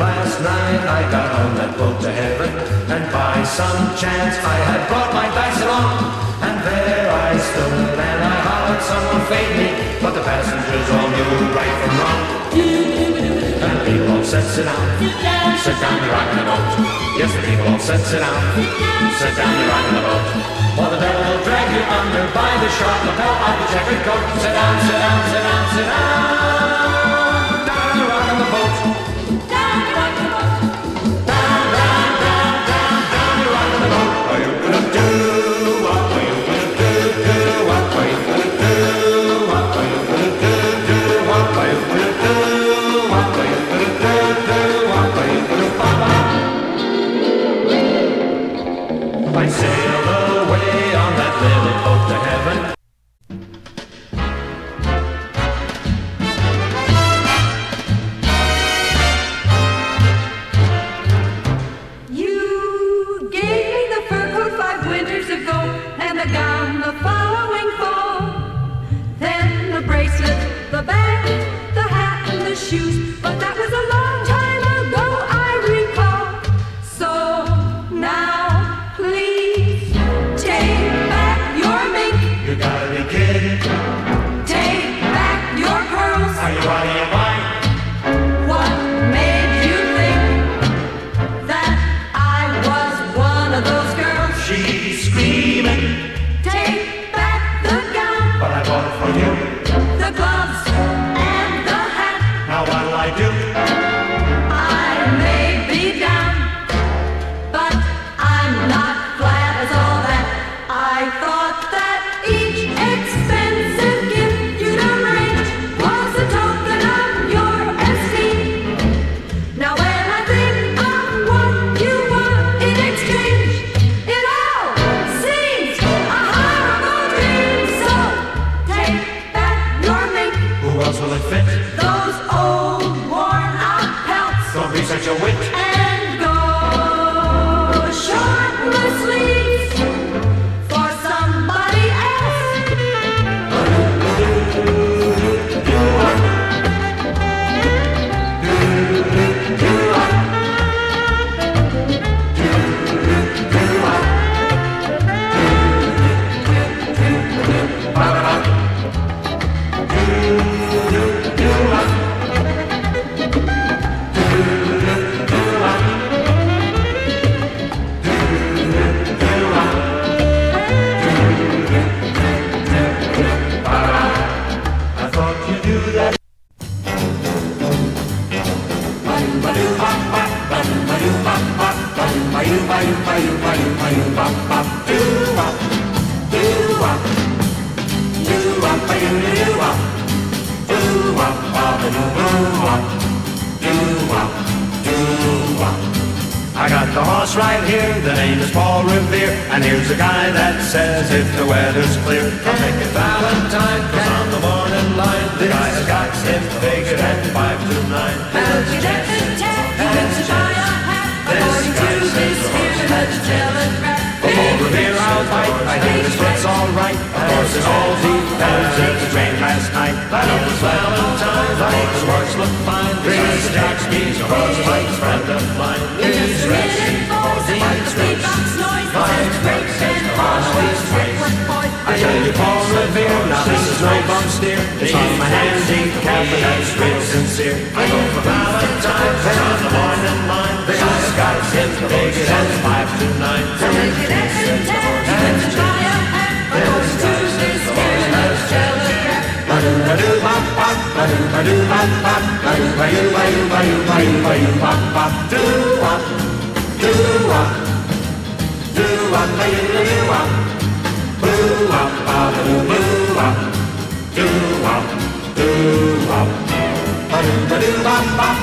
last night I got on that boat to heaven, and by some chance I had brought my dice along. And there I stood and I hollered, someone fade me, but the passengers all knew right from wrong. And the people all said, sit down, you're rocking the boat. Yes, the people all said, sit down, you're rocking the boat. Or the devil will drag you under by the sharp lapel of the checkered coat. Sit down, sit down, sit down, sit down, down you're rocking the boat. Down you're rocking the boat. Down, down, down, down, down you're rocking the boat. Are you gonna do what? Are you gonna do what? Are you gonna do what? Are you gonna do what? Are you gonna do what? Are you gonna do what? Are you gonna pop? I sailed away on that little boat to heaven. You gave me the fur coat 5 winters ago, and the gown the following fall. Then the bracelet, the bag, the hat, and the shoes. But that was a long time ago, I recall. So now, please take back your mink. You gotta be kidding. Take back your pearls. Are you out of your mind? What made you think that I was one of those girls? She's screaming, Take back the gown, but I bought it for you. the gloves, and the hat. Now what'll I do? I may be down, but I'm not flat as all that. I thought that each expensive gift you'd arrange was a token of your esteem. Now when I think of what you want in exchange, it all seems a horrible dream. So take back your mink, Who else will it fit? those old worn-out pelts, Don't be such a wit. and go shortless sleeves for somebody else. I thought you knew that. I got the horse right here, the name is Paul Revere, and here's a guy that says if the weather's clear, I'll make it Valentine, 'cause on the morning line, the guy has got him figured at 5 to 9. How'd you get the tap? You get to buy a hat. According to this here, let's telegraph. Paul Revere, I'll bite, I think this foot's all right. Of course it all depends if the train last night. I know it's Valentine, I make his horse look fine. Besides the jack skis, of course, Mike's friend of mine. He's ready for the Beatbox noise that sounds great and always with boys. I tell you, Paul Revere, now this is no bum steer. It's on my handicap, but that's real sincere. I go for Valentine's and on the morning line. The guy's got him figured at 5 to 9. So make it extra tap. You get to buy a hat. According to this here, let's telegraph. Do-wop, do-wop, do-wop, do-wop, do-wop, do-wop,